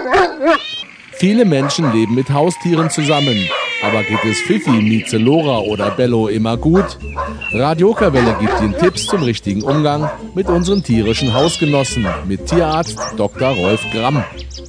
Viele Menschen leben mit Haustieren zusammen. Aber geht es Fifi, Mieze, Lora oder Bello immer gut? Radio Okerwelle gibt Ihnen Tipps zum richtigen Umgang mit unseren tierischen Hausgenossen mit Tierarzt Dr. Rolf Gramm.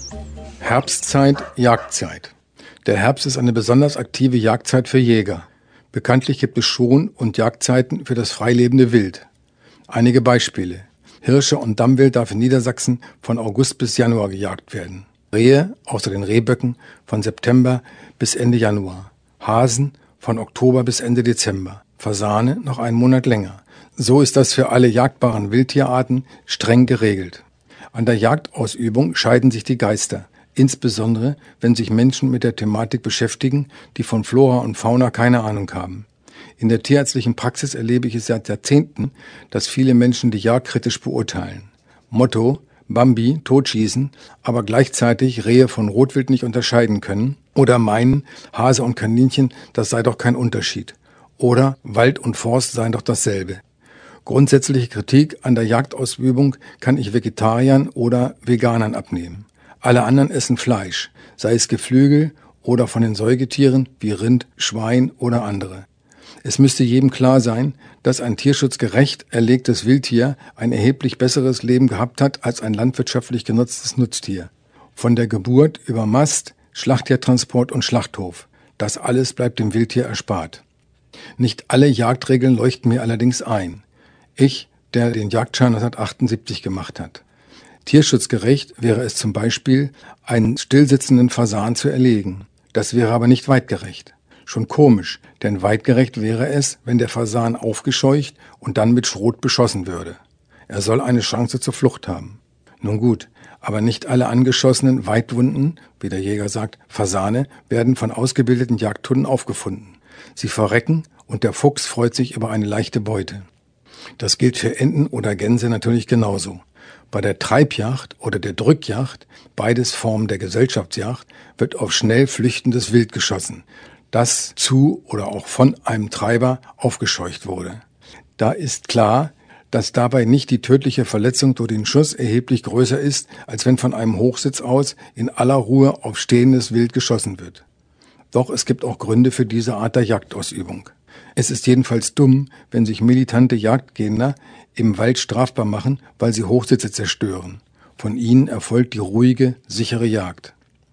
Herbstzeit, Jagdzeit. Der Herbst ist eine besonders aktive Jagdzeit für Jäger. Bekanntlich gibt es Schon- und Jagdzeiten für das freilebende Wild. Einige Beispiele. Hirsche und Dammwild darf in Niedersachsen von August bis Januar gejagt werden. Rehe, außer den Rehböcken, von September bis Ende Januar. Hasen von Oktober bis Ende Dezember. Fasane noch einen Monat länger. So ist das für alle jagdbaren Wildtierarten streng geregelt. An der Jagdausübung scheiden sich die Geister, insbesondere wenn sich Menschen mit der Thematik beschäftigen, die von Flora und Fauna keine Ahnung haben. In der tierärztlichen Praxis erlebe ich es seit Jahrzehnten, dass viele Menschen die Jagd kritisch beurteilen. Motto: Bambi, totschießen, aber gleichzeitig Rehe von Rotwild nicht unterscheiden können oder meinen, Hase und Kaninchen, das sei doch kein Unterschied. Oder Wald und Forst seien doch dasselbe. Grundsätzliche Kritik an der Jagdausübung kann ich Vegetariern oder Veganern abnehmen. Alle anderen essen Fleisch, sei es Geflügel oder von den Säugetieren wie Rind, Schwein oder andere. Es müsste jedem klar sein, dass ein tierschutzgerecht erlegtes Wildtier ein erheblich besseres Leben gehabt hat als ein landwirtschaftlich genutztes Nutztier. Von der Geburt über Mast, Schlachttiertransport und Schlachthof. Das alles bleibt dem Wildtier erspart. Nicht alle Jagdregeln leuchten mir allerdings ein. Ich, der den Jagdschein 1978 gemacht hat. Tierschutzgerecht wäre es zum Beispiel, einen stillsitzenden Fasan zu erlegen. Das wäre aber nicht weitgerecht. Schon komisch, denn weitgerecht wäre es, wenn der Fasan aufgescheucht und dann mit Schrot beschossen würde. Er soll eine Chance zur Flucht haben. Nun gut, aber nicht alle angeschossenen, weitwunden, wie der Jäger sagt, Fasane werden von ausgebildeten Jagdhunden aufgefunden. Sie verrecken und der Fuchs freut sich über eine leichte Beute. Das gilt für Enten oder Gänse natürlich genauso. Bei der Treibjagd oder der Drückjagd, beides Formen der Gesellschaftsjagd, wird auf schnell flüchtendes Wild geschossen, das zu oder auch von einem Treiber aufgescheucht wurde. Da ist klar, dass dabei nicht die tödliche Verletzung durch den Schuss erheblich größer ist, als wenn von einem Hochsitz aus in aller Ruhe auf stehendes Wild geschossen wird. Doch es gibt auch Gründe für diese Art der Jagdausübung. Es ist jedenfalls dumm, wenn sich militante Jagdgegner im Wald strafbar machen, weil sie Hochsitze zerstören. Von ihnen erfolgt die ruhige, sichere Jagd.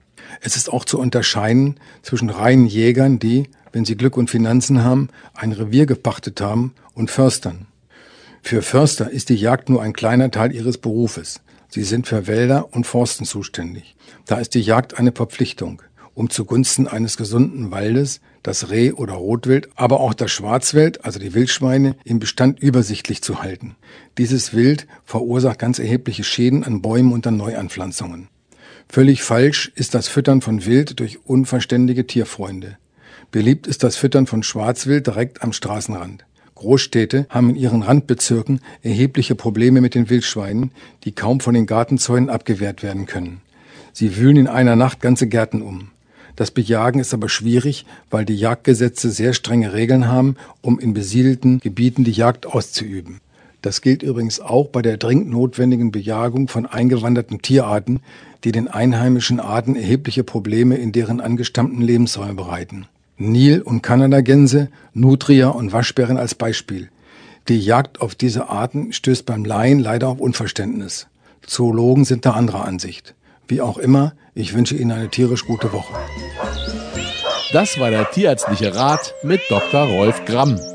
Es ist auch zu unterscheiden zwischen reinen Jägern, die, wenn sie Glück und Finanzen haben, ein Revier gepachtet haben, und Förstern. Für Förster ist die Jagd nur ein kleiner Teil ihres Berufes. Sie sind für Wälder und Forsten zuständig. Da ist die Jagd eine Verpflichtung, um zugunsten eines gesunden Waldes das Reh oder Rotwild, aber auch das Schwarzwild, also die Wildschweine, im Bestand übersichtlich zu halten. Dieses Wild verursacht ganz erhebliche Schäden an Bäumen und an Neuanpflanzungen. Völlig falsch ist das Füttern von Wild durch unverständige Tierfreunde. Beliebt ist das Füttern von Schwarzwild direkt am Straßenrand. Großstädte haben in ihren Randbezirken erhebliche Probleme mit den Wildschweinen, die kaum von den Gartenzäunen abgewehrt werden können. Sie wühlen in einer Nacht ganze Gärten um. Das Bejagen ist aber schwierig, weil die Jagdgesetze sehr strenge Regeln haben, um in besiedelten Gebieten die Jagd auszuüben. Das gilt übrigens auch bei der dringend notwendigen Bejagung von eingewanderten Tierarten, die den einheimischen Arten erhebliche Probleme in deren angestammten Lebensräumen bereiten. Nil- und Kanadagänse, Nutria und Waschbären als Beispiel. Die Jagd auf diese Arten stößt beim Laien leider auf Unverständnis. Zoologen sind da anderer Ansicht. Wie auch immer, ich wünsche Ihnen eine tierisch gute Woche. Das war der tierärztliche Rat mit Dr. Rolf Gramm.